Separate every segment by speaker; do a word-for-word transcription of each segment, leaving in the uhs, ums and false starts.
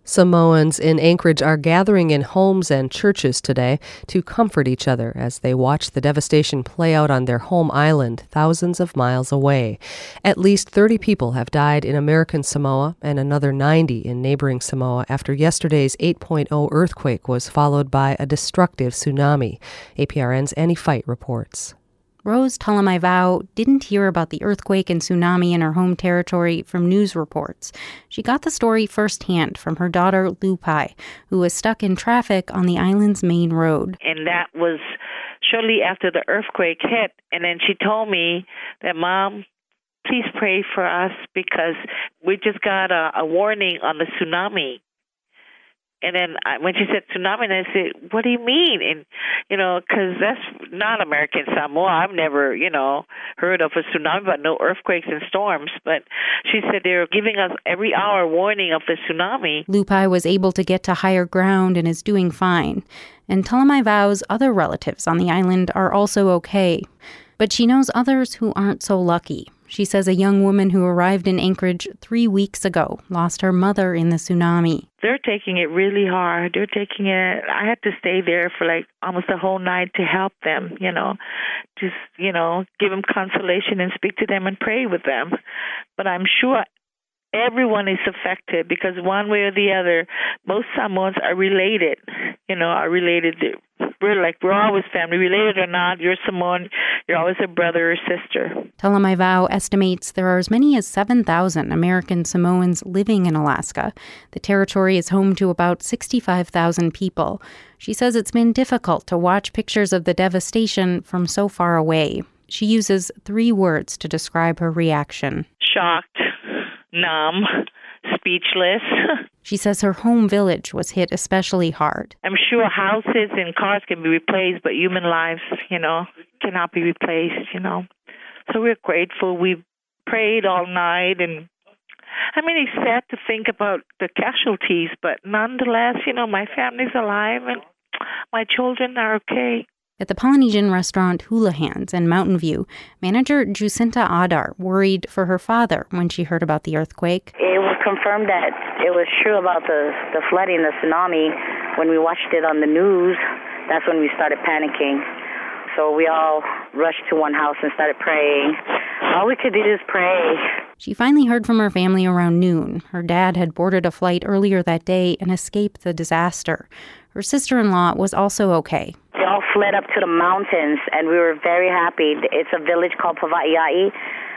Speaker 1: Samoans in Anchorage are gathering in homes and churches today to comfort each other as they watch the devastation play out on their home island, thousands of miles away. At least thirty people have died in American Samoa and another ninety in neighboring Samoa after yesterday's eight point oh earthquake was followed by a destructive tsunami. A P R N's Annie Fight reports.
Speaker 2: Rose Talamaivao didn't hear about the earthquake and tsunami in her home territory from news reports. She got the story firsthand from her daughter, Lupai, who was stuck in traffic on the island's main road.
Speaker 3: And that was shortly after the earthquake hit. And then she told me that, Mom, please pray for us because we just got a, a warning on the tsunami. And then I, when she said tsunami, I said, what do you mean? And, you know, because that's not American Samoa. I've never, you know, heard of a tsunami, but no earthquakes and storms. But she said they're giving us every hour warning of the tsunami.
Speaker 2: Lupai was able to get to higher ground and is doing fine. And Talamaivau's other relatives on the island are also okay. But she knows others who aren't so lucky. She says a young woman who arrived in Anchorage three weeks ago lost her mother in the tsunami.
Speaker 3: They're taking it really hard. They're taking it. I had to stay there for like almost a whole night to help them, you know, just, you know, give them consolation and speak to them and pray with them. But I'm sure everyone is affected because one way or the other, most Samoans are related, you know, are related. We're like, we're always family, related or not. You're Samoan, you're always a brother or sister.
Speaker 2: Talamaivao estimates there are as many as seven thousand American Samoans living in Alaska. The territory is home to about sixty-five thousand people. She says it's been difficult to watch pictures of the devastation from so far away. She uses three words to describe her reaction.
Speaker 3: Shocked, numb, speechless.
Speaker 2: She says her home village was hit especially hard.
Speaker 3: I'm sure houses and cars can be replaced, but human lives, you know, cannot be replaced, you know. So we're grateful. We prayed all night, and I mean, it's sad to think about the casualties, but nonetheless, you know, my family's alive and my children are okay.
Speaker 2: At the Polynesian restaurant Hula Hands in Mountain View, manager Jacinta Adar worried for her father when she heard about the earthquake.
Speaker 4: It was confirmed that it was true about the, the flooding, the tsunami. When we watched it on the news, that's when we started panicking. So we all rushed to one house and started praying. All we could do is pray.
Speaker 2: She finally heard from her family around noon. Her dad had boarded a flight earlier that day and escaped the disaster. Her sister-in-law was also okay.
Speaker 4: They all fled up to the mountains, and we were very happy. It's a village called Pavaiai.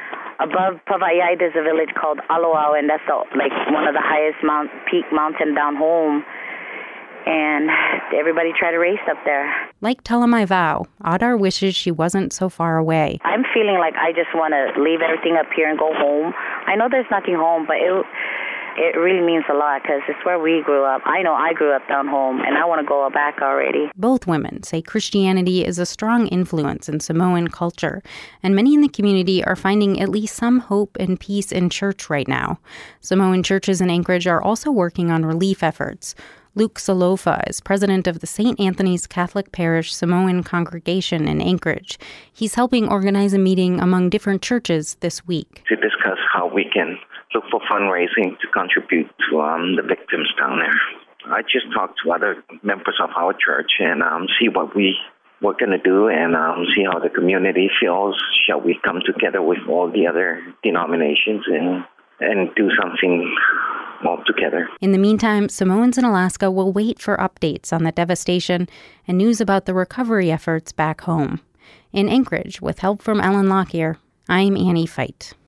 Speaker 4: Above Pavaiai, there's a village called Aloau, and that's the, like one of the highest mount, peak mountain down home. And everybody tried to race up there.
Speaker 2: Like Talamaivao, Adar wishes she wasn't so far away.
Speaker 4: I'm feeling like I just want to leave everything up here and go home. I know there's nothing home, but it it really means a lot because it's where we grew up. I know I grew up down home, and I want to go back already.
Speaker 2: Both women say Christianity is a strong influence in Samoan culture, and many in the community are finding at least some hope and peace in church right now. Samoan churches in Anchorage are also working on relief efforts. Luke Salofa is president of the Saint Anthony's Catholic Parish Samoan Congregation in Anchorage. He's helping organize a meeting among different churches this week.
Speaker 5: To discuss how we can look for fundraising to contribute to um, the victims down there. I just talked to other members of our church and um, see what we we're going to do and um, see how the community feels. Shall we come together with all the other denominations and and do something all together?
Speaker 2: In the meantime, Samoans in Alaska will wait for updates on the devastation and news about the recovery efforts back home. In Anchorage, with help from Ellen Lockyer, I'm Annie Fight.